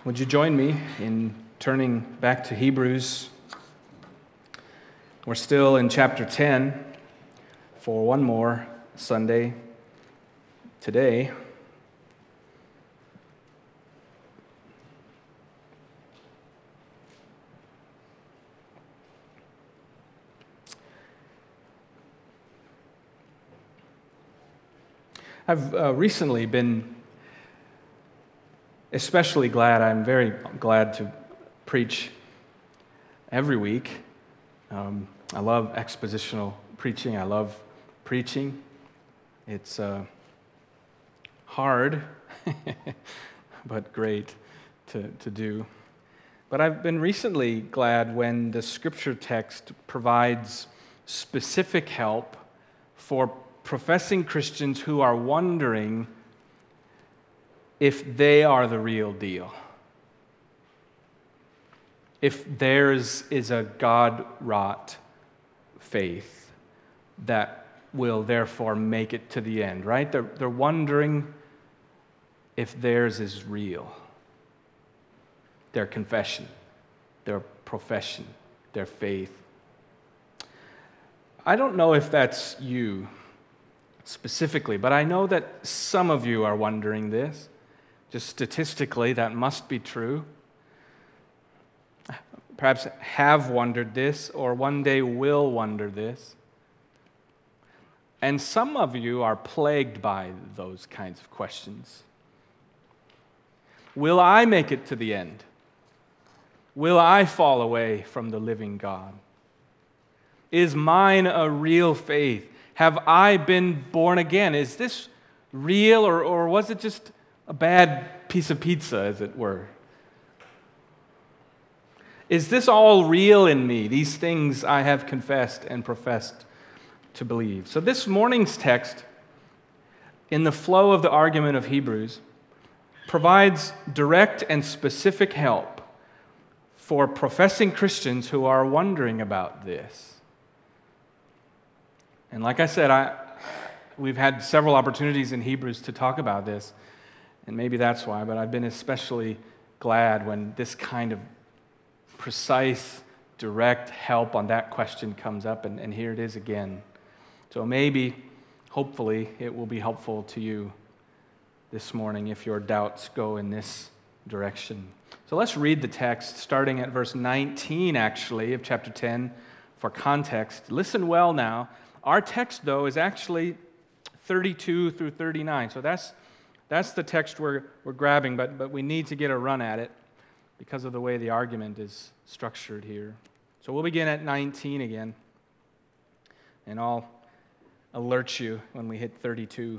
Would you join me in turning back to Hebrews? We're still in chapter 10 for one more Sunday today. I've recently been especially glad. I'm very glad to preach every week. I love expositional preaching. I love preaching. It's hard, but great to do. But I've been recently glad when the scripture text provides specific help for professing Christians who are wondering if they are the real deal. If theirs is a God-wrought faith that will therefore make it to the end, right? They're wondering if theirs is real. Their confession, their profession, their faith. I don't know if that's you specifically, but I know that some of you are wondering this. Just statistically, that must be true. Perhaps have wondered this, or one day will wonder this. And some of you are plagued by those kinds of questions. Will I make it to the end? Will I fall away from the living God? Is mine a real faith? Have I been born again? Is this real, or was it just a bad piece of pizza, as it were? Is this all real in me, these things I have confessed and professed to believe? So this morning's text, in the flow of the argument of Hebrews, provides direct and specific help for professing Christians who are wondering about this. And like I said, we've had several opportunities in Hebrews to talk about this, and maybe that's why, but I've been especially glad when this kind of precise, direct help on that question comes up, and here it is again. So maybe, hopefully, it will be helpful to you this morning if your doubts go in this direction. So let's read the text, starting at verse 19, actually, of chapter 10, for context. Listen well now. Our text, though, is actually 32 through 39, so that's the text we're grabbing, but we need to get a run at it because of the way the argument is structured here. So we'll begin at 19 again, and I'll alert you when we hit 32.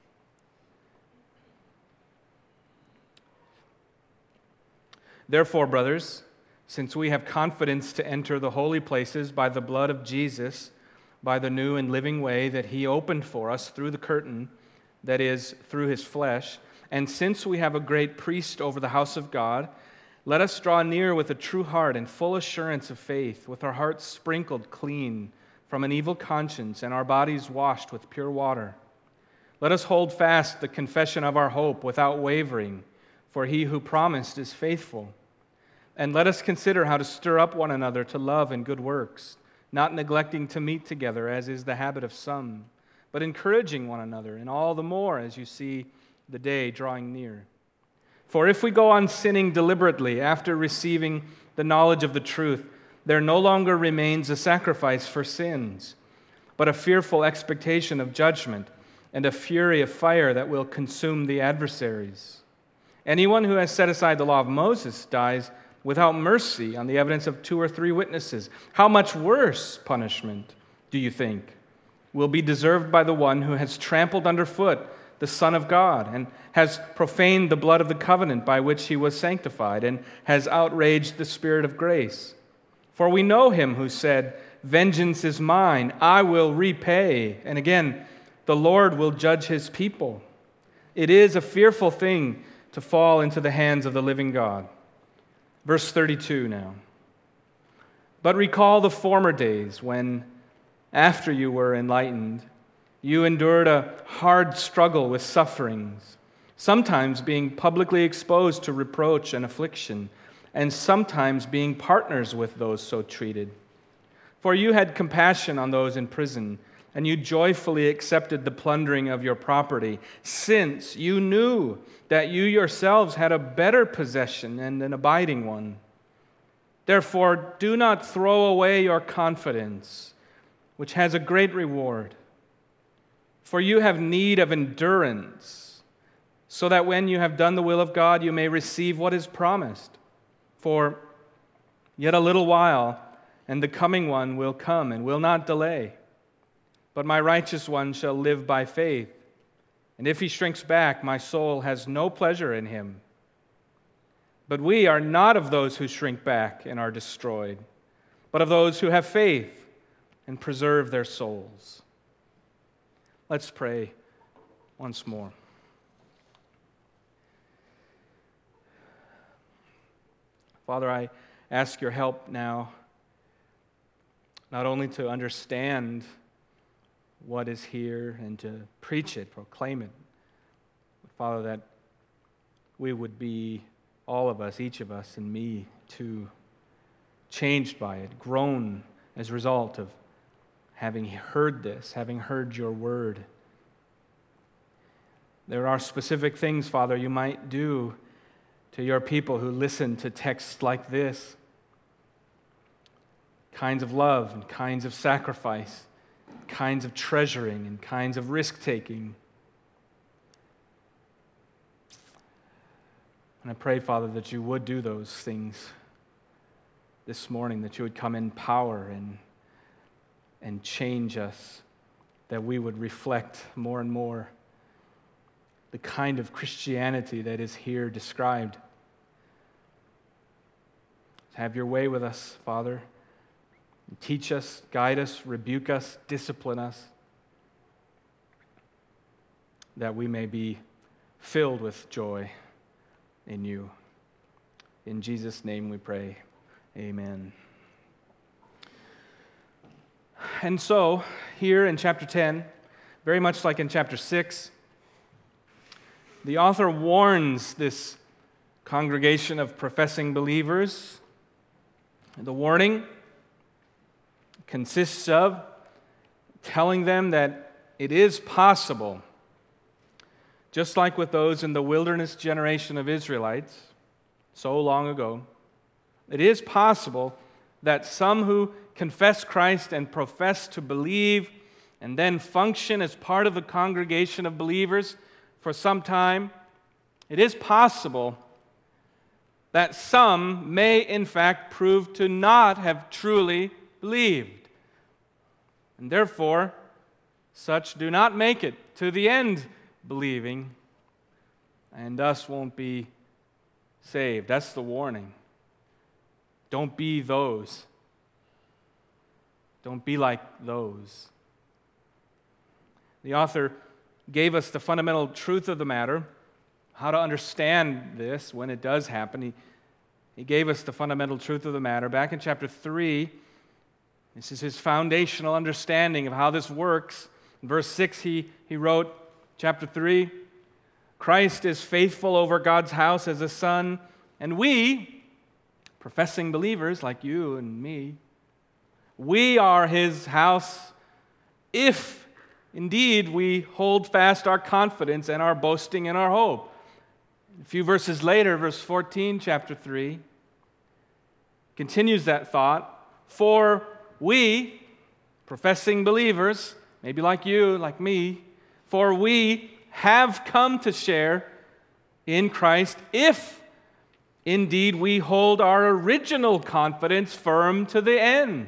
Therefore, brothers, since we have confidence to enter the holy places by the blood of Jesus, by the new and living way that he opened for us through the curtain, that is, through his flesh, and since we have a great priest over the house of God, let us draw near with a true heart and full assurance of faith, with our hearts sprinkled clean from an evil conscience and our bodies washed with pure water. Let us hold fast the confession of our hope without wavering, for he who promised is faithful. And let us consider how to stir up one another to love and good works, not neglecting to meet together, as is the habit of some, but encouraging one another, and all the more as you see the day drawing near. For if we go on sinning deliberately after receiving the knowledge of the truth, there no longer remains a sacrifice for sins, but a fearful expectation of judgment and a fury of fire that will consume the adversaries. Anyone who has set aside the law of Moses dies without mercy on the evidence of 2 or 3 witnesses. How much worse punishment, do you think, will be deserved by the one who has trampled underfoot the Son of God, and has profaned the blood of the covenant by which he was sanctified, and has outraged the Spirit of grace? For we know him who said, "Vengeance is mine, I will repay." And again, the Lord will judge his people. It is a fearful thing to fall into the hands of the living God. Verse 32 now. But recall the former days when, after you were enlightened, you endured a hard struggle with sufferings, sometimes being publicly exposed to reproach and affliction, and sometimes being partners with those so treated. For you had compassion on those in prison, and you joyfully accepted the plundering of your property, since you knew that you yourselves had a better possession and an abiding one. Therefore, do not throw away your confidence, which has a great reward. For you have need of endurance, so that when you have done the will of God, you may receive what is promised. For yet a little while, and the coming one will come and will not delay. But my righteous one shall live by faith. And if he shrinks back, my soul has no pleasure in him. But we are not of those who shrink back and are destroyed, but of those who have faith and preserve their souls. Let's pray once more. Father, I ask your help now, not only to understand what is here and to preach it, proclaim it, but Father, that we would be, all of us, each of us, and me too, changed by it, grown as a result of having heard this, having heard your word. There are specific things, Father, you might do to your people who listen to texts like this. Kinds of love and kinds of sacrifice, kinds of treasuring and kinds of risk-taking. And I pray, Father, that you would do those things this morning, that you would come in power and change us, that we would reflect more and more the kind of Christianity that is here described. Have your way with us, Father. Teach us, guide us, rebuke us, discipline us, that we may be filled with joy in you. In Jesus' name we pray. Amen. And so, here in chapter 10, very much like in chapter 6, the author warns this congregation of professing believers. The warning consists of telling them that it is possible, just like with those in the wilderness generation of Israelites so long ago, it is possible that some who confess Christ and profess to believe and then function as part of the congregation of believers for some time, it is possible that some may in fact prove to not have truly believed. And therefore, such do not make it to the end believing and thus won't be saved. That's the warning. Don't be those. Don't be like those. The author gave us the fundamental truth of the matter, how to understand this when it does happen. He gave us the fundamental truth of the matter. Back in chapter 3, this is his foundational understanding of how this works. In verse 6, he wrote, chapter 3, Christ is faithful over God's house as a son, and we, professing believers like you and me, we are his house if indeed we hold fast our confidence and our boasting and our hope. A few verses later, verse 14, chapter 3, continues that thought. For we, professing believers, maybe like you, like me, for we have come to share in Christ if indeed we hold our original confidence firm to the end.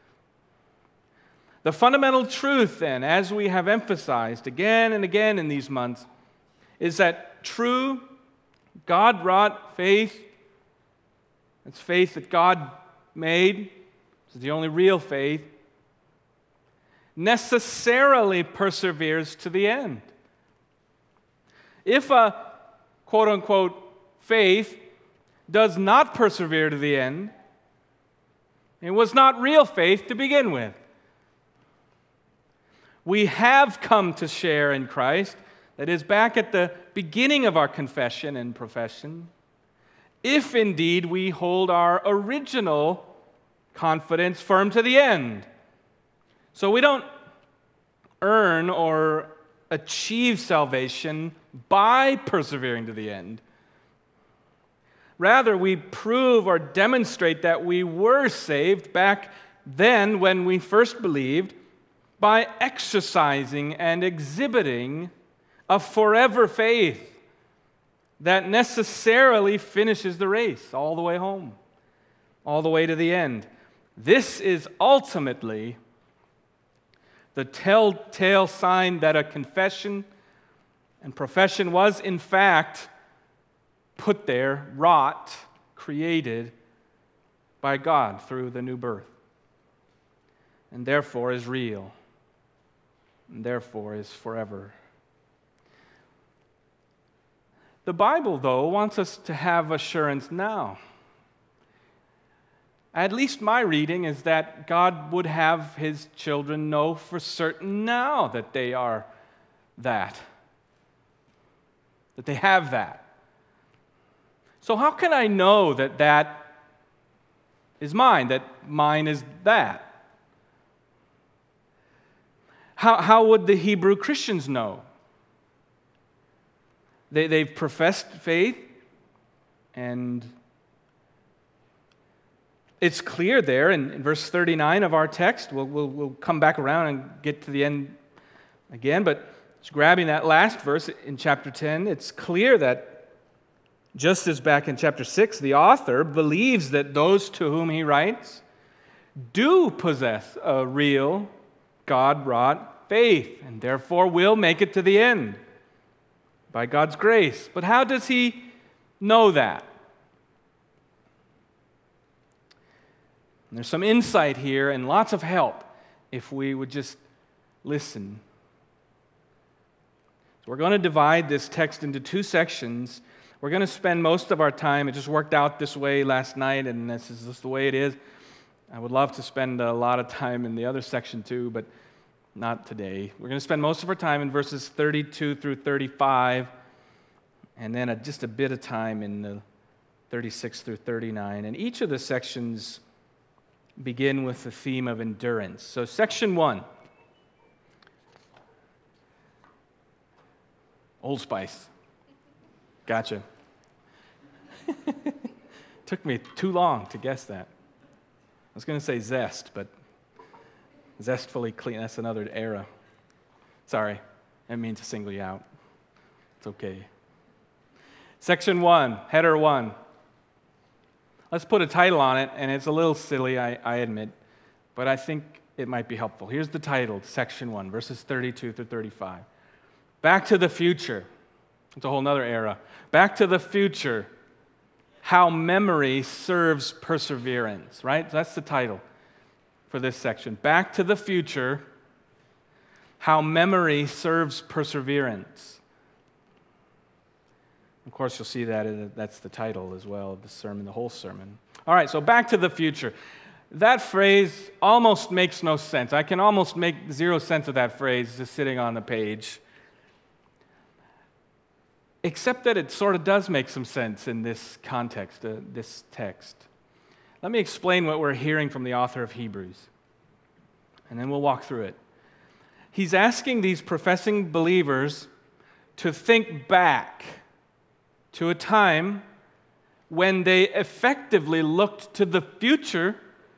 The fundamental truth, then, as we have emphasized again and again in these months, is that true God-wrought faith, that's faith that God made, this is the only real faith, necessarily perseveres to the end. If a quote-unquote faith does not persevere to the end, it was not real faith to begin with. We have come to share in Christ. that is, back at the beginning of our confession and profession, if indeed we hold our original confidence firm to the end. So we don't earn or achieve salvation by persevering to the end. Rather, we prove or demonstrate that we were saved back then when we first believed by exercising and exhibiting a forever faith that necessarily finishes the race all the way home, all the way to the end. This is ultimately the telltale sign that a confession and profession was, in fact, put there, wrought, created by God through the new birth, and therefore is real, and therefore is forever. The Bible, though, wants us to have assurance now. At least my reading is that God would have His children know for certain now that they are that they have that. So how can I know that that is mine, that mine is that? How would the Hebrew Christians know? They've professed faith, and it's clear there in verse 39 of our text. We'll come back around and get to the end again, but just grabbing that last verse in chapter 10, it's clear that just as back in chapter 6, the author believes that those to whom he writes do possess a real God-wrought faith, and therefore will make it to the end by God's grace. But how does he know that? And there's some insight here and lots of help if we would just listen. So we're going to divide this text into two sections. We're going to spend most of our time, it just worked out this way last night, and this is just the way it is. I would love to spend a lot of time in the other section too, but not today. We're going to spend most of our time in verses 32 through 35, and then just a bit of time in the 36 through 39. And each of the sections begin with the theme of endurance. So section 1, Old Spice. Gotcha. Took me too long to guess that. I was going to say zest, but zestfully clean, that's another era. Sorry, I didn't mean to single you out. It's okay. Section 1, header 1. Let's put a title on it, and it's a little silly, I admit, but I think it might be helpful. Here's the title, section 1, verses 32 through 35. Back to the future. It's a whole other era. Back to the future. How memory serves perseverance, right? That's the title for this section. Back to the future. How memory serves perseverance. Of course, you'll see that that's the title as well of the sermon, the whole sermon. All right, so back to the future. That phrase almost makes no sense. I can almost make zero sense of that phrase just sitting on the page. Except that it sort of does make some sense in this context, this text. Let me explain what we're hearing from the author of Hebrews, and then we'll walk through it. He's asking these professing believers to think back to a time when they effectively looked to the future,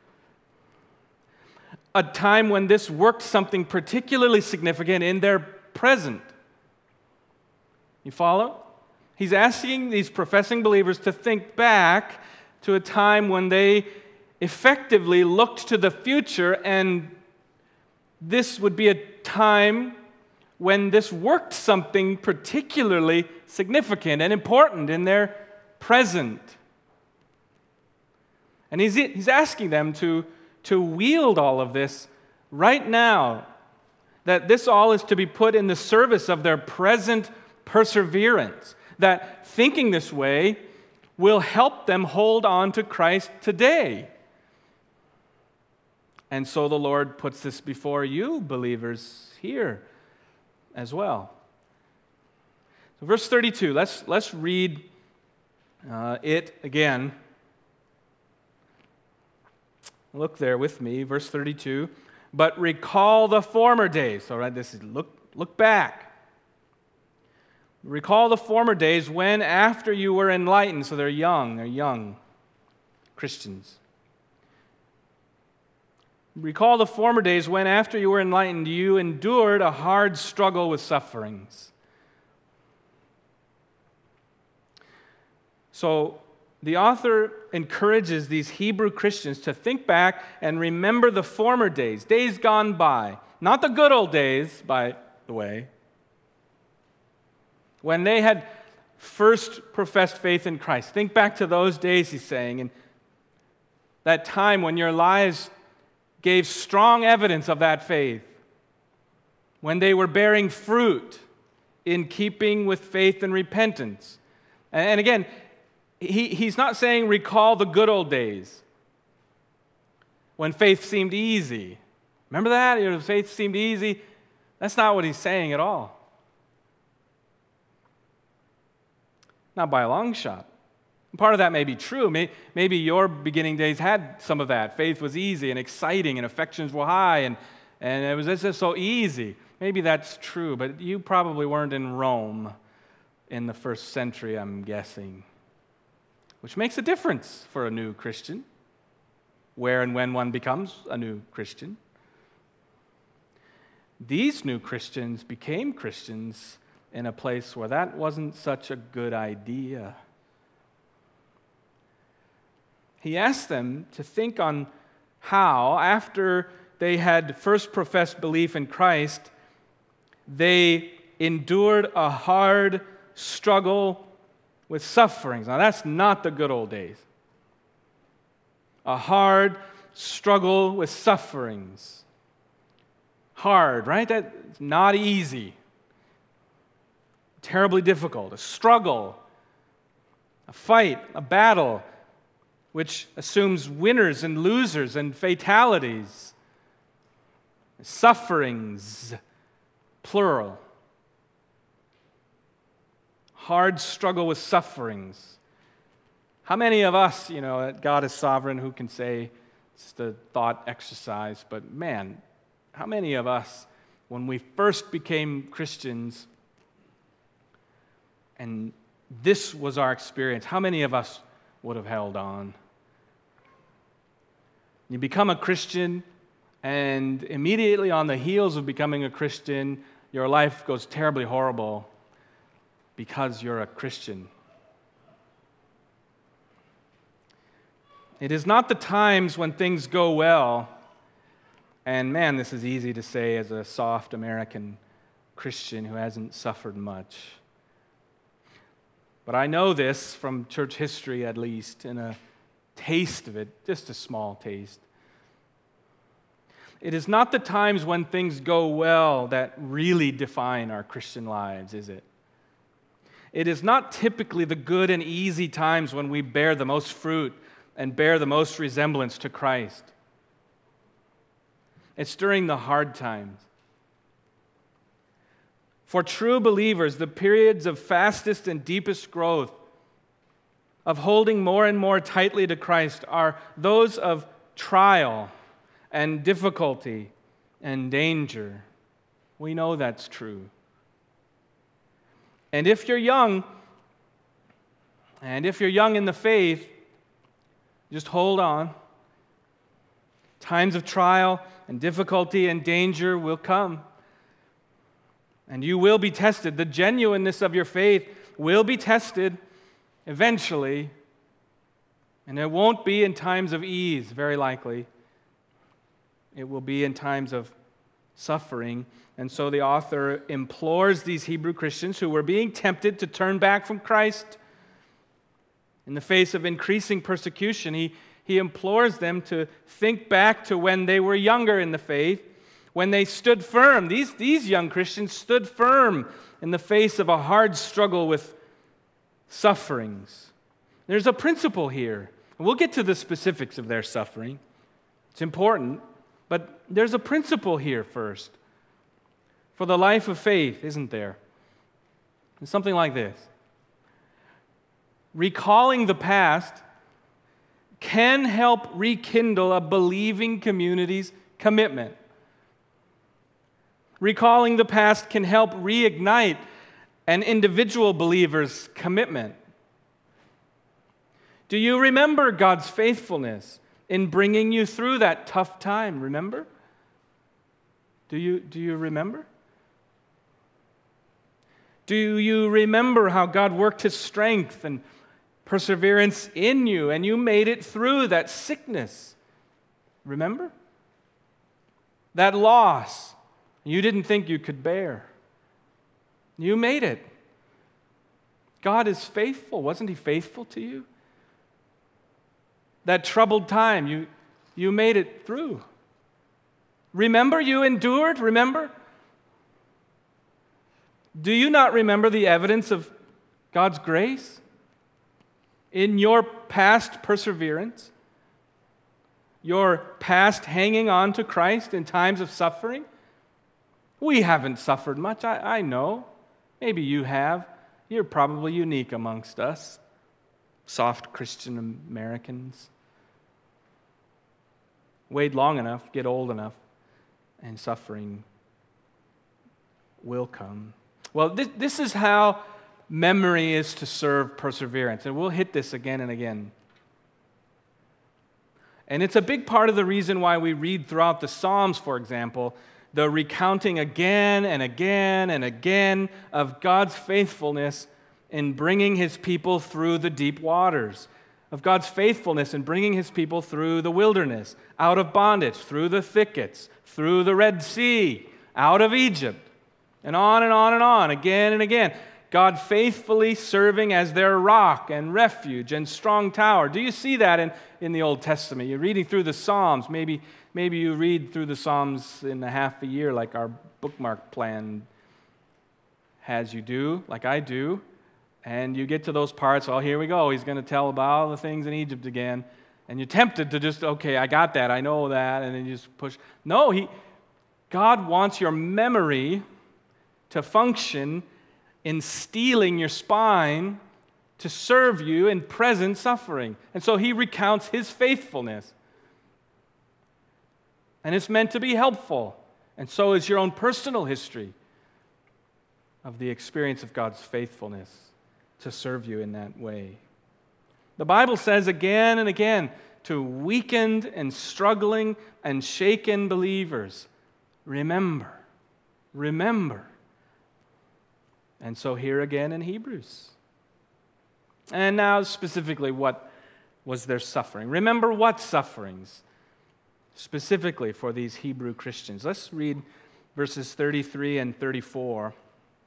a time when this worked something particularly significant in their present. You follow? He's asking these professing believers to think back to a time when they effectively looked to the future, and this would be a time when this worked something particularly significant and important in their present. And he's asking them to wield all of this right now, that this all is to be put in the service of their present perseverance, that thinking this way will help them hold on to Christ today. And so the Lord puts this before you, believers, here as well. Verse 32, let's read it again. Look there with me, verse 32. But recall the former days. All right, this is look back. Recall the former days when after you were enlightened. So they're young Christians. Recall the former days when after you were enlightened, you endured a hard struggle with sufferings. So the author encourages these Hebrew Christians to think back and remember the former days gone by. Not the good old days, by the way, when they had first professed faith in Christ. Think back to those days, he's saying, and that time when your lives gave strong evidence of that faith, when they were bearing fruit in keeping with faith and repentance. And again, he's not saying recall the good old days when faith seemed easy. Remember that? Faith seemed easy. That's not what he's saying at all. Not by a long shot. Part of that may be true. Maybe your beginning days had some of that. Faith was easy and exciting and affections were high and it was just so easy. Maybe that's true, but you probably weren't in Rome in the first century, I'm guessing. Which makes a difference for a new Christian, where and when one becomes a new Christian. These new Christians became Christians in a place where that wasn't such a good idea. He asked them to think on how, after they had first professed belief in Christ, they endured a hard struggle with sufferings. Now, that's not the good old days. A hard struggle with sufferings. Hard, right? That's not easy. Terribly difficult. A struggle, a fight, a battle, which assumes winners and losers and fatalities. Sufferings, plural. Hard struggle with sufferings. How many of us, that God is sovereign, who can say it's just a thought exercise, but man, how many of us, when we first became Christians, and this was our experience, how many of us would have held on? You become a Christian, and immediately on the heels of becoming a Christian, your life goes terribly horrible because you're a Christian. It is not the times when things go well, and man, this is easy to say as a soft American Christian who hasn't suffered much. But I know this from church history, at least, in a taste of it, just a small taste. It is not the times when things go well that really define our Christian lives, is it? It is not typically the good and easy times when we bear the most fruit and bear the most resemblance to Christ. It's during the hard times. For true believers, the periods of fastest and deepest growth, of holding more and more tightly to Christ, are those of trial and difficulty and danger. We know that's true. And if you're young in the faith, just hold on. Times of trial and difficulty and danger will come. And you will be tested. The genuineness of your faith will be tested eventually. And it won't be in times of ease, very likely. It will be in times of suffering. And so the author implores these Hebrew Christians who were being tempted to turn back from Christ in the face of increasing persecution. He implores them to think back to when they were younger in the faith, when they stood firm. These young Christians stood firm in the face of a hard struggle with sufferings. There's a principle here. We'll get to the specifics of their suffering. It's important, but there's a principle here first for the life of faith, isn't there? It's something like this. Recalling the past can help rekindle a believing community's commitment. Recalling the past can help reignite an individual believer's commitment. Do you remember God's faithfulness in bringing you through that tough time? Remember? Do you remember? Do you remember how God worked His strength and perseverance in you, and you made it through that sickness? Remember? That loss you didn't think you could bear. You made it. God is faithful. Wasn't He faithful to you? That troubled time, you made it through. Remember, you endured? Remember? Do you not remember the evidence of God's grace in your past perseverance? Your past hanging on to Christ in times of suffering? We haven't suffered much, I know. Maybe you have. You're probably unique amongst us, soft Christian Americans. Wait long enough, get old enough, and suffering will come. Well, this is how memory is to serve perseverance, and we'll hit this again and again. And it's a big part of the reason why we read throughout the Psalms, for example, the recounting again and again and again of God's faithfulness in bringing His people through the deep waters, of God's faithfulness in bringing His people through the wilderness, out of bondage, through the thickets, through the Red Sea, out of Egypt, and on and on and on, again and again. God faithfully serving as their rock and refuge and strong tower. Do you see that in the Old Testament? You're reading through the Psalms. Maybe you read through the Psalms in a half a year like our bookmark plan has you do, like I do. And you get to those parts, oh, here we go. He's going to tell about all the things in Egypt again. And you're tempted to just, okay, I got that, I know that, and then you just push. No, God wants your memory to function in steeling your spine to serve you in present suffering. And so He recounts His faithfulness. And it's meant to be helpful. And so is your own personal history of the experience of God's faithfulness to serve you in that way. The Bible says again and again to weakened and struggling and shaken believers, remember. And so here again in Hebrews. And now specifically, what was their suffering? Remember what sufferings specifically for these Hebrew Christians? Let's read verses 33 and 34.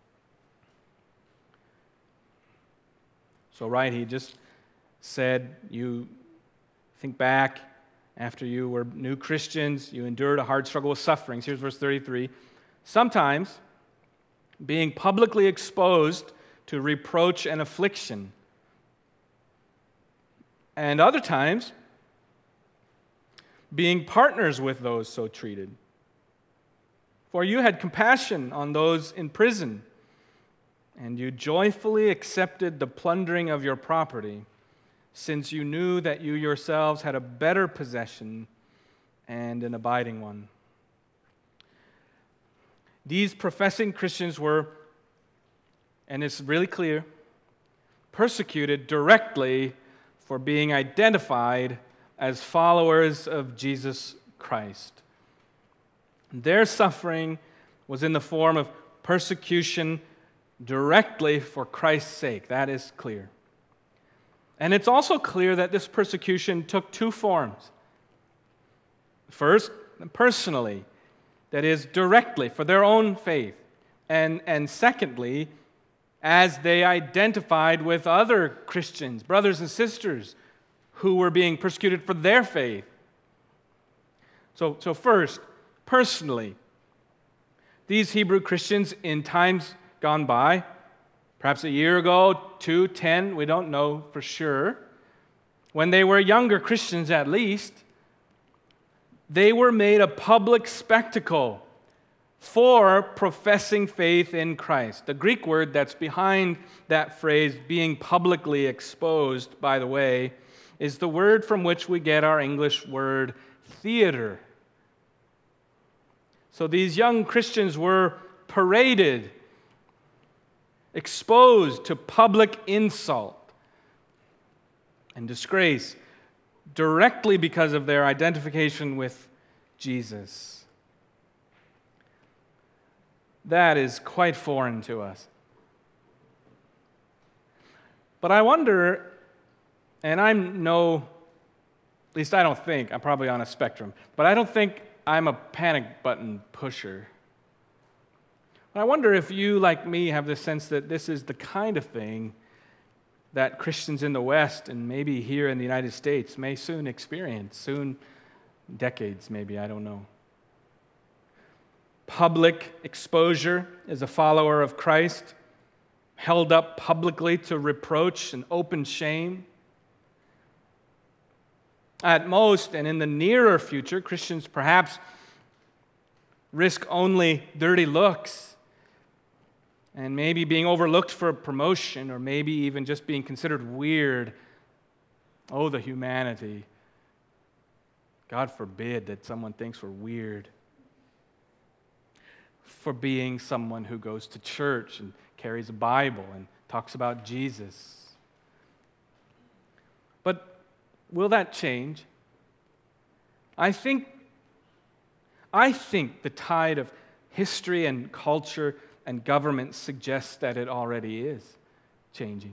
So he just said, you think back after you were new Christians, you endured a hard struggle with sufferings. Here's verse 33. Sometimes being publicly exposed to reproach and affliction, and other times being partners with those so treated. For you had compassion on those in prison, and you joyfully accepted the plundering of your property, since you knew that you yourselves had a better possession and an abiding one. These professing Christians were, and it's really clear, persecuted directly for being identified as followers of Jesus Christ. Their suffering was in the form of persecution directly for Christ's sake. That is clear. And it's also clear that this persecution took two forms. First, personally, that is, directly for their own faith. And secondly, as they identified with other Christians, brothers and sisters, who were being persecuted for their faith. So first, personally, these Hebrew Christians in times gone by, perhaps a year ago, 2, 10, we don't know for sure, when they were younger Christians at least, they were made a public spectacle for professing faith in Christ. The Greek word that's behind that phrase, being publicly exposed, by the way, is the word from which we get our English word theater. So these young Christians were paraded, exposed to public insult and disgrace directly because of their identification with Jesus. That is quite foreign to us. But I wonder, and I'm at least I don't think, I'm probably on a spectrum, but I don't think I'm a panic button pusher. I wonder if you, like me, have the sense that this is the kind of thing that Christians in the West and maybe here in the United States may soon experience, decades maybe, I don't know. Public exposure as a follower of Christ, held up publicly to reproach and open shame. At most, and in the nearer future, Christians perhaps risk only dirty looks and maybe being overlooked for a promotion, or maybe even just being considered weird. Oh, the humanity. God forbid that someone thinks we're weird for being someone who goes to church and carries a Bible and talks about Jesus. But will that change? I think the tide of history and culture and government suggests that it already is changing.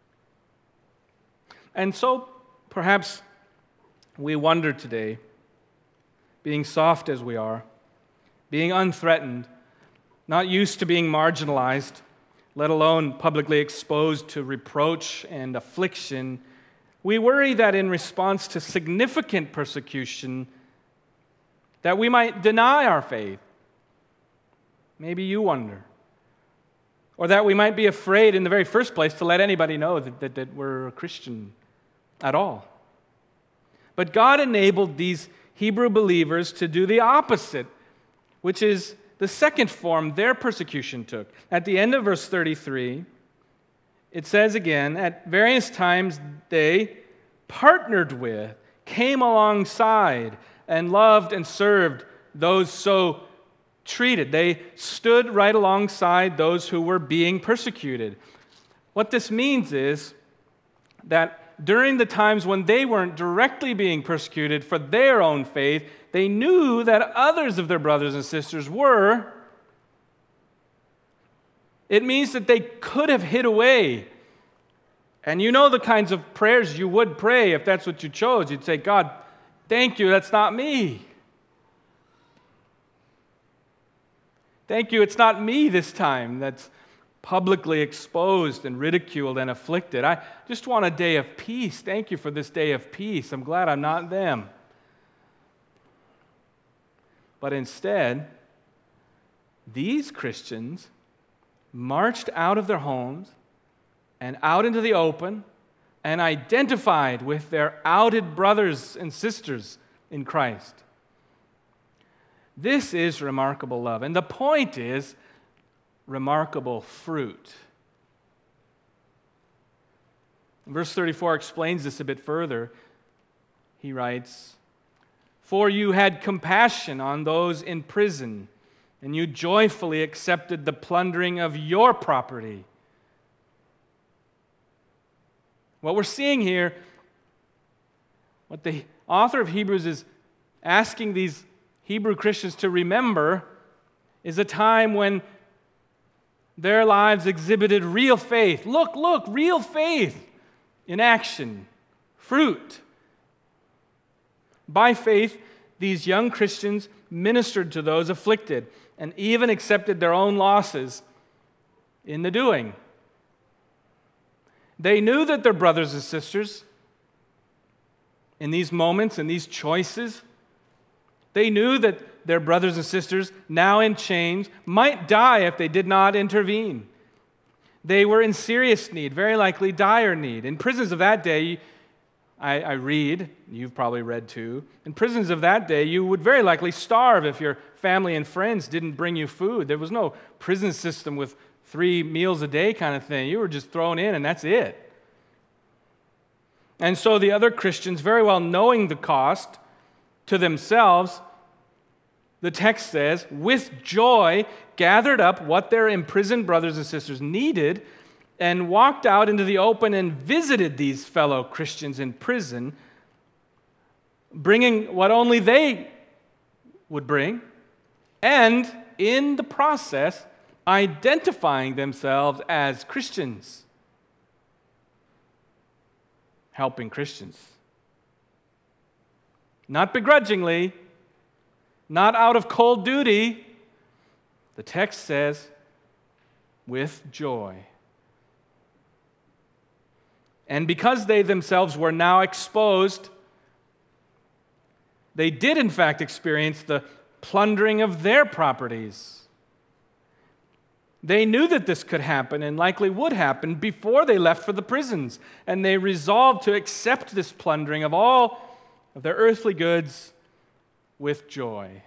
And so, perhaps we wonder today, being soft as we are, being unthreatened, not used to being marginalized, let alone publicly exposed to reproach and affliction, we worry that in response to significant persecution, that we might deny our faith. Maybe you wonder. Or that we might be afraid in the very first place to let anybody know that we're a Christian at all. But God enabled these Hebrew believers to do the opposite, which is the second form their persecution took. At the end of verse 33, it says again, at various times they partnered with, came alongside, and loved and served those so treated. They stood right alongside those who were being persecuted. What this means is that during the times when they weren't directly being persecuted for their own faith, they knew that others of their brothers and sisters were. It means that they could have hid away. And you know the kinds of prayers you would pray if that's what you chose. You'd say, God, thank you, that's not me. Thank you, it's not me this time that's publicly exposed and ridiculed and afflicted. I just want a day of peace. Thank you for this day of peace. I'm glad I'm not them. But instead, these Christians marched out of their homes and out into the open and identified with their outed brothers and sisters in Christ. This is remarkable love. And the point is remarkable fruit. Verse 34 explains this a bit further. He writes, "For you had compassion on those in prison, and you joyfully accepted the plundering of your property." What we're seeing here, what the author of Hebrews is asking these Hebrew Christians to remember, is a time when their lives exhibited real faith. Look, real faith in action, fruit. By faith, these young Christians ministered to those afflicted and even accepted their own losses in the doing. They knew that their brothers and sisters, in these moments, in these choices, they knew that their brothers and sisters, now in chains, might die if they did not intervene. They were in serious need, very likely dire need. In prisons of that day, I read, you've probably read too, in prisons of that day, you would very likely starve if your family and friends didn't bring you food. There was no prison system with 3 meals a day kind of thing. You were just thrown in and that's it. And so the other Christians, very well knowing the cost to themselves, the text says, with joy, gathered up what their imprisoned brothers and sisters needed and walked out into the open and visited these fellow Christians in prison, bringing what only they would bring, and in the process, identifying themselves as Christians, helping Christians. Not begrudgingly, not out of cold duty. The text says, with joy. And because they themselves were now exposed, they did in fact experience the plundering of their properties. They knew that this could happen and likely would happen before they left for the prisons, and they resolved to accept this plundering of all of their earthly goods with joy.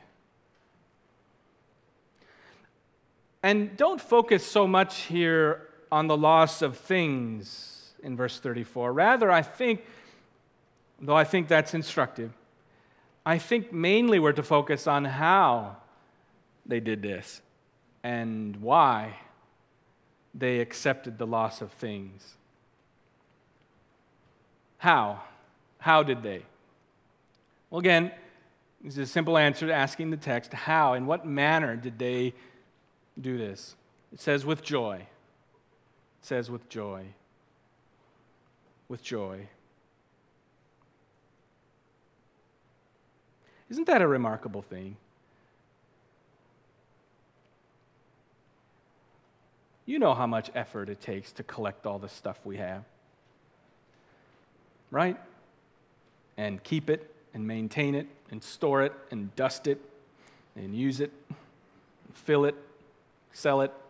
And don't focus so much here on the loss of things in verse 34. Rather, I think that's instructive, I think mainly we're to focus on how they did this and why they accepted the loss of things. How? How did they? Well, again, this is a simple answer to asking the text, how, in what manner did they do this? It says with joy. It says with joy. With joy. Isn't that a remarkable thing? You know how much effort it takes to collect all the stuff we have, right? And keep it, and maintain it, and store it, and dust it, and use it, and fill it, sell it,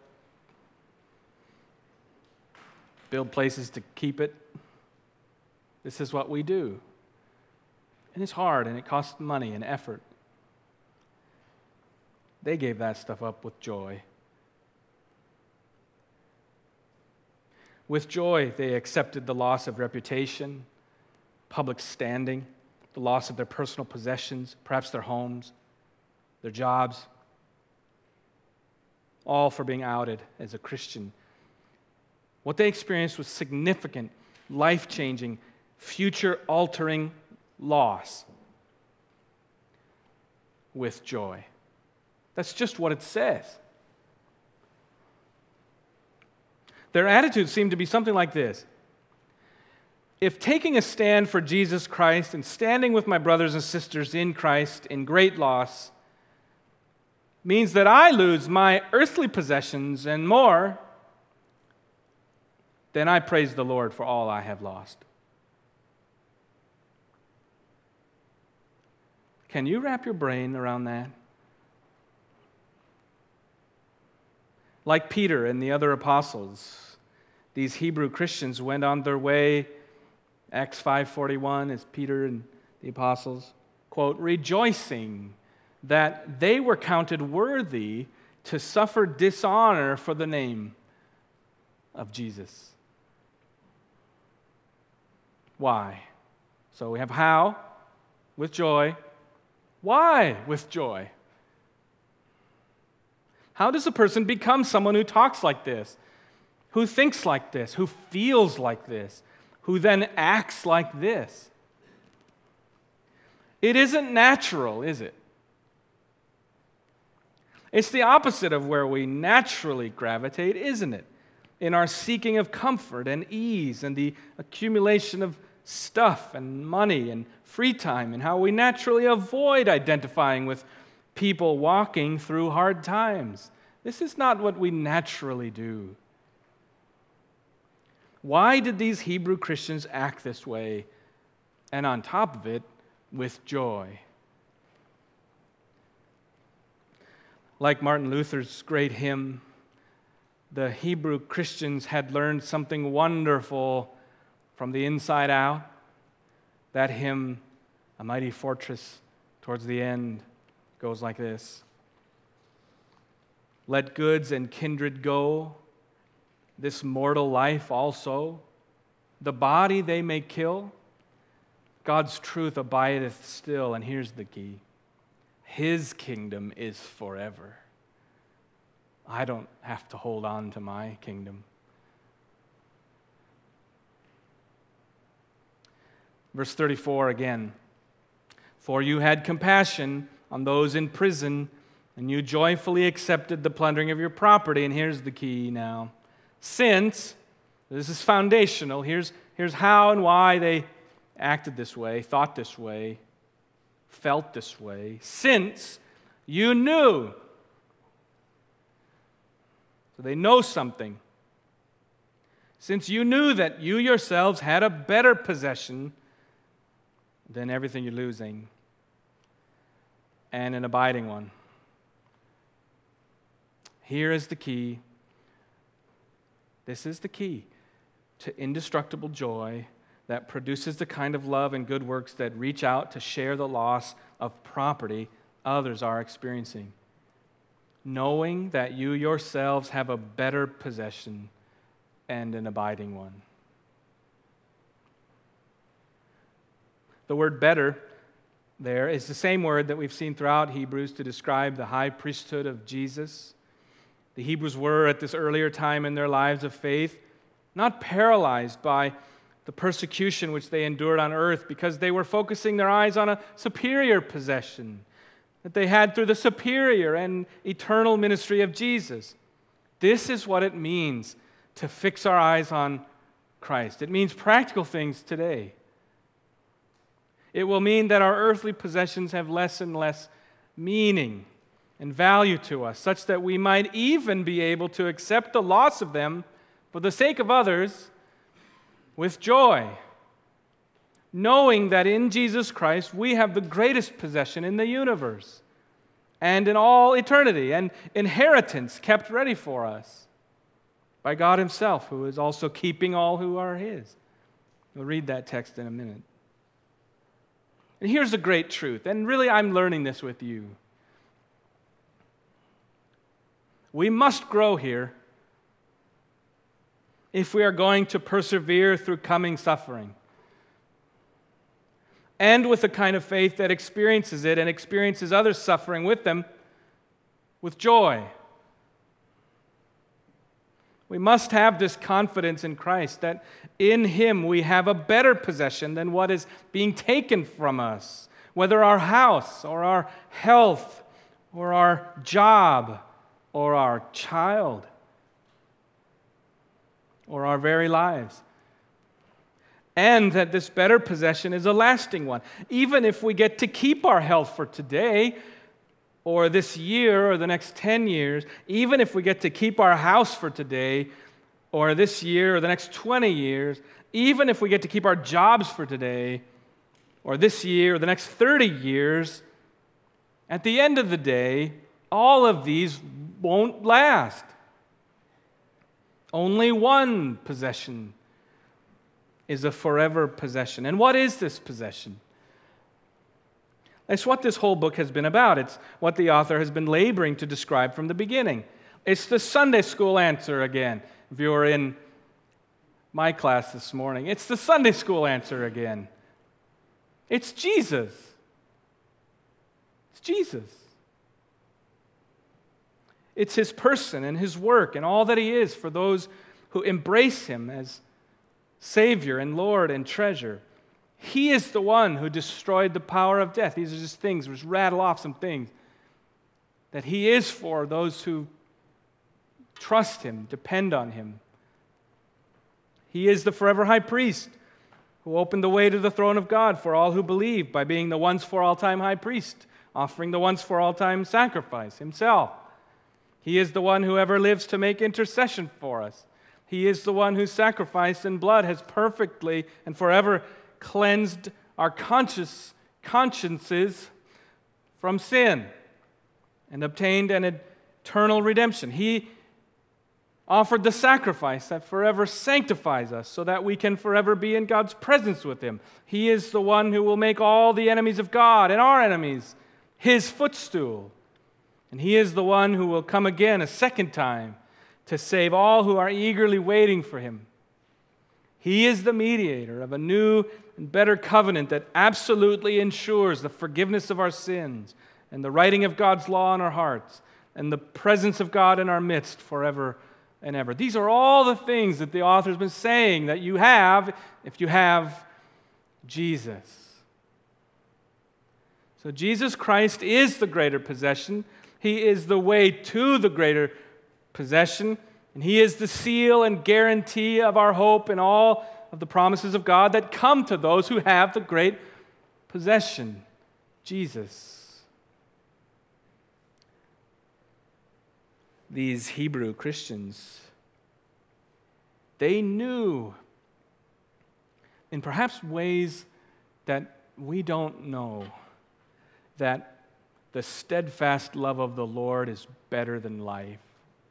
build places to keep it. This is what we do. And it's hard, and it costs money and effort. They gave that stuff up with joy. With joy, they accepted the loss of reputation, public standing, the loss of their personal possessions, perhaps their homes, their jobs, all for being outed as a Christian. What they experienced was significant, life-changing, future-altering loss with joy. That's just what it says. Their attitude seemed to be something like this. If taking a stand for Jesus Christ and standing with my brothers and sisters in Christ in great loss means that I lose my earthly possessions and more, then I praise the Lord for all I have lost. Can you wrap your brain around that? Like Peter and the other apostles, these Hebrew Christians went on their way, Acts 5:41, as Peter and the apostles, quote, rejoicing that they were counted worthy to suffer dishonor for the name of Jesus. Why? So we have how, with joy. Why with joy? How does a person become someone who talks like this, who thinks like this, who feels like this, who then acts like this? It isn't natural, is it? It's the opposite of where we naturally gravitate, isn't it? In our seeking of comfort and ease and the accumulation of stuff and money and free time, and how we naturally avoid identifying with people walking through hard times. This is not what we naturally do. Why did these Hebrew Christians act this way? And on top of it, with joy. Like Martin Luther's great hymn, the Hebrew Christians had learned something wonderful from the inside out. That hymn, A Mighty Fortress, towards the end, goes like this. Let goods and kindred go, this mortal life also. The body they may kill, God's truth abideth still. And here's the key. His kingdom is forever. I don't have to hold on to my kingdom. Verse 34 again. For you had compassion on those in prison, and you joyfully accepted the plundering of your property. And here's the key now. Since, this is foundational, here's how and why they acted this way, thought this way, felt this way. Since you knew. So they know something. Since you knew that you yourselves had a better possession than everything you're losing, and an abiding one. Here is the key. This is the key to indestructible joy that produces the kind of love and good works that reach out to share the loss of property others are experiencing. Knowing that you yourselves have a better possession and an abiding one. The word better there is the same word that we've seen throughout Hebrews to describe the high priesthood of Jesus. The Hebrews were, at this earlier time in their lives of faith, not paralyzed by the persecution which they endured on earth because they were focusing their eyes on a superior possession that they had through the superior and eternal ministry of Jesus. This is what it means to fix our eyes on Christ. It means practical things today. It will mean that our earthly possessions have less and less meaning and value to us, such that we might even be able to accept the loss of them for the sake of others with joy, knowing that in Jesus Christ we have the greatest possession in the universe and in all eternity, and inheritance kept ready for us by God Himself, who is also keeping all who are His. We'll read that text in a minute. And here's the great truth, and really I'm learning this with you. We must grow here if we are going to persevere through coming suffering. And with the kind of faith that experiences it and experiences others suffering with them with joy. We must have this confidence in Christ that in Him we have a better possession than what is being taken from us, whether our house or our health or our job or our child or our very lives. And that this better possession is a lasting one. Even if we get to keep our health for today or this year or the next 10 years, even if we get to keep our house for today or this year or the next 20 years, even if we get to keep our jobs for today or this year or the next 30 years, at the end of the day, all of these won't last. Only one possession is a forever possession. And what is this possession? It's what this whole book has been about. It's what the author has been laboring to describe from the beginning. It's the Sunday school answer again. If you were in my class this morning, it's the Sunday school answer again. It's Jesus. It's Jesus. It's His person and His work and all that He is for those who embrace Him as Savior and Lord and treasure. He is the one who destroyed the power of death. These are just things, just rattle off some things that He is for those who trust Him, depend on Him. He is the forever high priest who opened the way to the throne of God for all who believe by being the once for all time high priest, offering the once for all time sacrifice Himself. He is the one who ever lives to make intercession for us. He is the one whose sacrifice and blood has perfectly and forever cleansed our consciences from sin and obtained an eternal redemption. He offered the sacrifice that forever sanctifies us so that we can forever be in God's presence with Him. He is the one who will make all the enemies of God and our enemies His footstool. And He is the one who will come again a second time to save all who are eagerly waiting for Him. He is the mediator of a new and better covenant that absolutely ensures the forgiveness of our sins and the writing of God's law in our hearts and the presence of God in our midst forever and ever. These are all the things that the author has been saying that you have if you have Jesus. So Jesus Christ is the greater possession. He is the way to the greater possession, and He is the seal and guarantee of our hope and all of the promises of God that come to those who have the great possession, Jesus. These Hebrew Christians, they knew in perhaps ways that we don't know that the steadfast love of the Lord is better than life.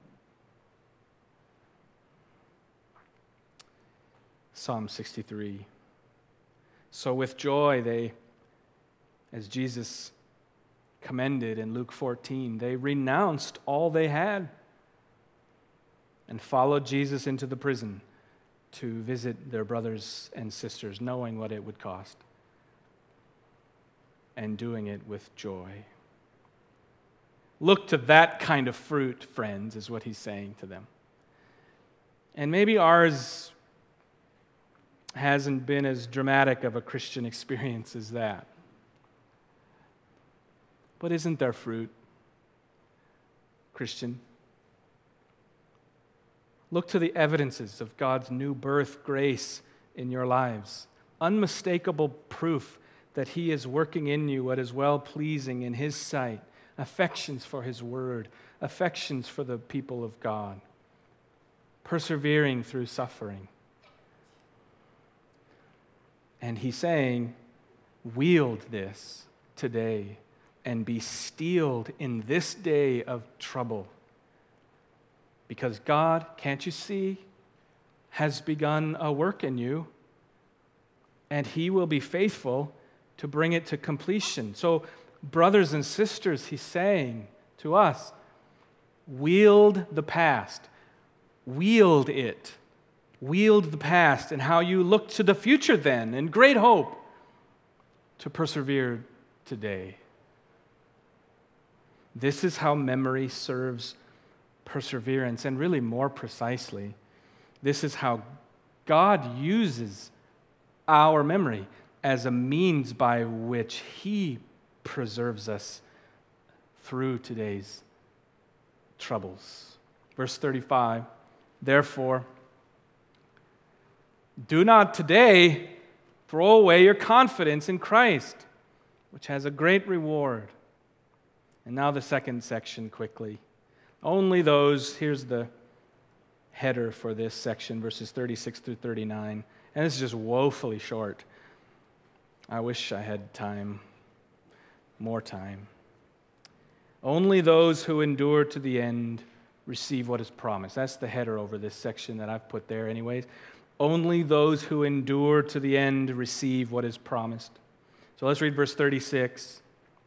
Psalm 63. So with joy they, as Jesus commended in Luke 14, they renounced all they had and followed Jesus into the prison to visit their brothers and sisters, knowing what it would cost, and doing it with joy. Look to that kind of fruit, friends, is what He's saying to them. And maybe ours hasn't been as dramatic of a Christian experience as that. But isn't there fruit, Christian? Look to the evidences of God's new birth grace in your lives. Unmistakable proof that He is working in you what is well-pleasing in His sight. Affections for His word. Affections for the people of God. Persevering through suffering. And He's saying, wield this today and be steeled in this day of trouble. Because God, can't you see, has begun a work in you, and He will be faithful to bring it to completion. So, brothers and sisters, He's saying to us, wield the past. Wield it. Wield the past and how you look to the future then in great hope to persevere today. This is how memory serves perseverance, and really more precisely, this is how God uses our memory as a means by which He preserves us through today's troubles. Verse 35, therefore, do not today throw away your confidence in Christ, which has a great reward. And now the second section quickly. Only those, here's the header for this section, verses 36 through 39. And this is just woefully short. I wish I had time, more time. Only those who endure to the end receive what is promised. That's the header over this section that I've put there anyways. Only those who endure to the end receive what is promised. So let's read verse 36.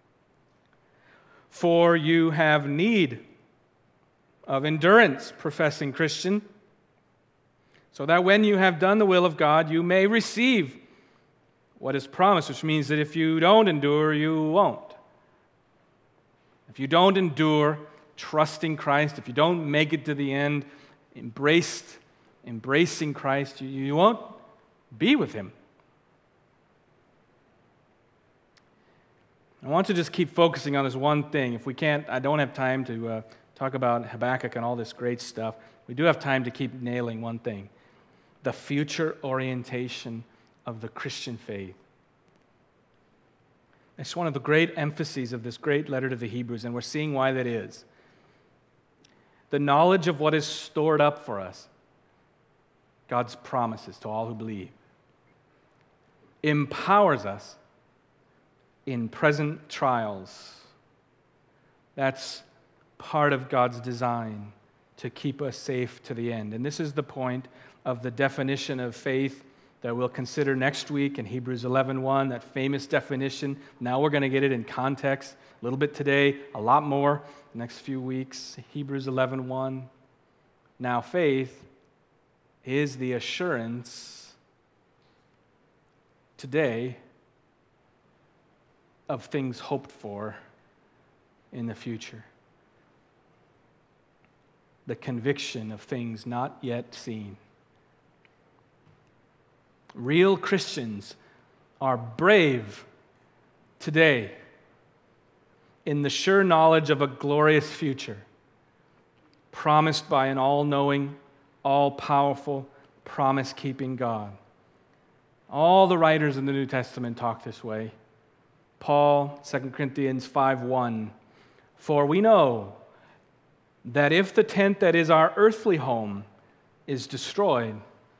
For you have need of endurance, professing Christian, so that when you have done the will of God, you may receive what is promised, which means that if you don't endure, you won't. If you don't endure, trusting Christ, if you don't make it to the end, embracing Christ, you won't be with Him. I want to just keep focusing on this one thing. If we can't, I don't have time to talk about Habakkuk and all this great stuff. We do have time to keep nailing one thing: the future orientation of the Christian faith. It's one of the great emphases of this great letter to the Hebrews, and we're seeing why that is. The knowledge of what is stored up for us, God's promises to all who believe, empowers us in present trials. That's part of God's design, to keep us safe to the end. And this is the point of the definition of faith that we'll consider next week in Hebrews 11:1, that famous definition. Now we're going to get it in context a little bit today, a lot more the next few weeks. Hebrews 11:1. Now faith is the assurance today of things hoped for in the future. The conviction of things not yet seen. Real Christians are brave today in the sure knowledge of a glorious future, promised by an all-knowing, all-powerful, promise-keeping God. All the writers in the New Testament talk this way. Paul, 2 Corinthians 5:1, for we know that if the tent that is our earthly home is destroyed,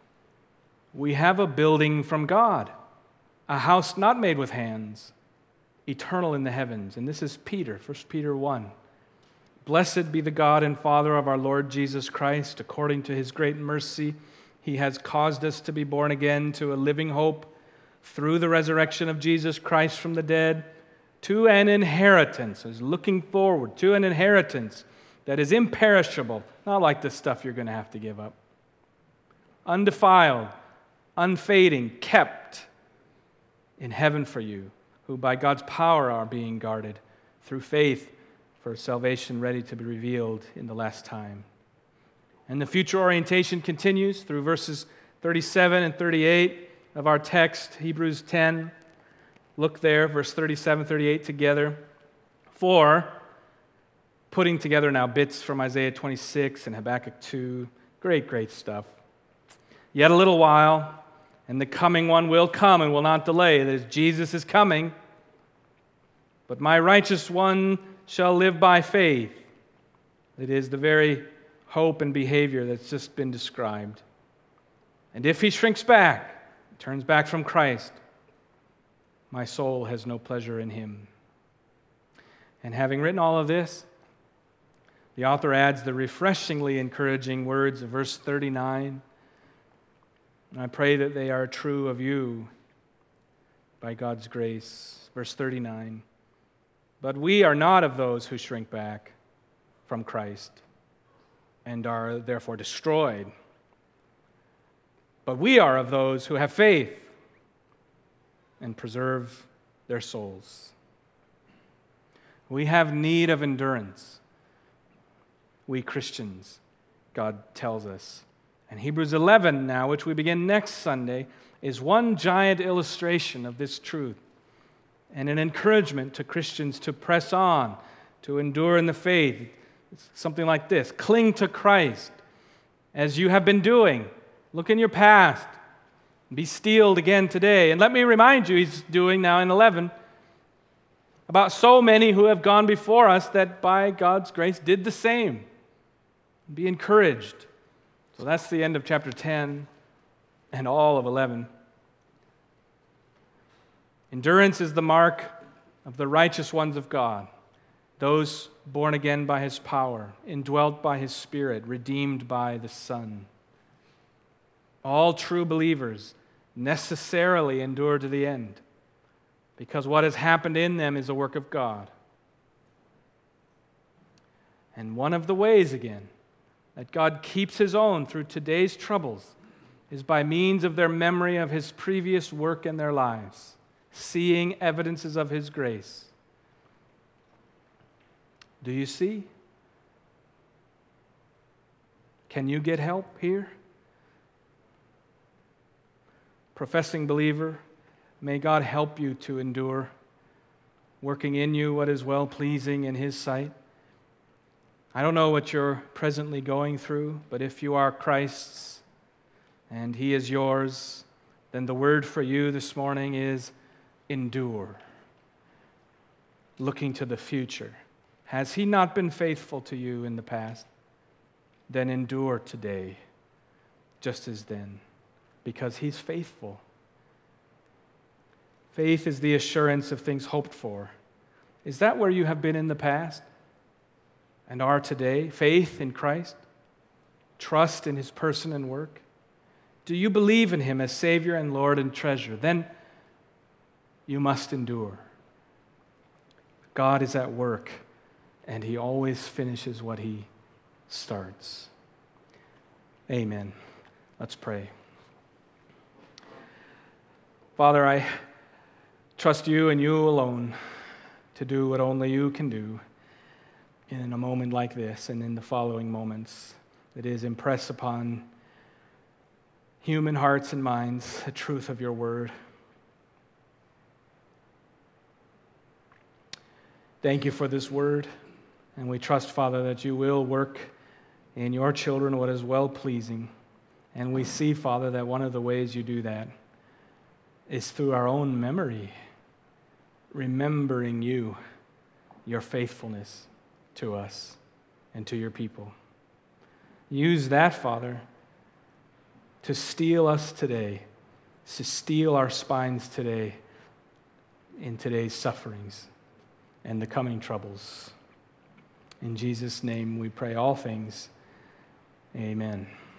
we have a building from God, a house not made with hands, eternal in the heavens. And this is Peter, 1 Peter 1. Blessed be the God and Father of our Lord Jesus Christ. According to his great mercy, he has caused us to be born again to a living hope through the resurrection of Jesus Christ from the dead, to an inheritance, is looking forward to an inheritance that is imperishable, not like the stuff you're going to have to give up, undefiled, unfading, kept in heaven for you, who by God's power are being guarded through faith for salvation ready to be revealed in the last time. And the future orientation continues through verses 37 and 38 of our text, Hebrews 10. Look there, verse 37, 38 together. For, putting together now bits from Isaiah 26 and Habakkuk 2, great stuff. Yet a little while, and the coming one will come and will not delay. That is, Jesus is coming. But my righteous one shall live by faith. It is the very hope and behavior that's just been described. And if he shrinks back, turns back from Christ, my soul has no pleasure in him. And having written all of this, the author adds the refreshingly encouraging words of verse 39. And I pray that they are true of you by God's grace. Verse 39. But we are not of those who shrink back from Christ and are therefore destroyed. But we are of those who have faith and preserve their souls. We have need of endurance. We Christians, God tells us. And Hebrews 11 now, which we begin next Sunday, is one giant illustration of this truth and an encouragement to Christians to press on, to endure in the faith. It's something like this: cling to Christ as you have been doing. Look in your past. Be steeled again today. And let me remind you, he's doing now in 11, about so many who have gone before us that by God's grace did the same. Be encouraged. So that's the end of chapter 10 and all of 11. Endurance is the mark of the righteous ones of God, those born again by his power, indwelt by his Spirit, redeemed by the Son. All true believers necessarily endure to the end, because what has happened in them is a work of God. And one of the ways, again, that God keeps his own through today's troubles is by means of their memory of his previous work in their lives, seeing evidences of his grace. Do you see? Can you get help here? Professing believer, may God help you to endure, working in you what is well-pleasing in his sight. I don't know what you're presently going through, but if you are Christ's and he is yours, then the word for you this morning is endure. Looking to the future. Has he not been faithful to you in the past? Then endure today, just as then, because he's faithful. Faith is the assurance of things hoped for. Is that where you have been in the past and are today? Faith in Christ? trust in his person and work? Do you believe in him as Savior and Lord and treasure? Then you must endure. God is at work, and he always finishes what he starts. Amen. Let's pray. Father, I trust you and you alone to do what only you can do in a moment like this and in the following moments. That is, impress upon human hearts and minds the truth of your word. Thank you for this word, and we trust, Father, that you will work in your children what is well-pleasing. And we see, Father, that one of the ways you do that is through our own memory, remembering you, your faithfulness to us and to your people. Use that, Father, to steel us today, to steel our spines today in today's sufferings and the coming troubles. In Jesus' name we pray all things. Amen.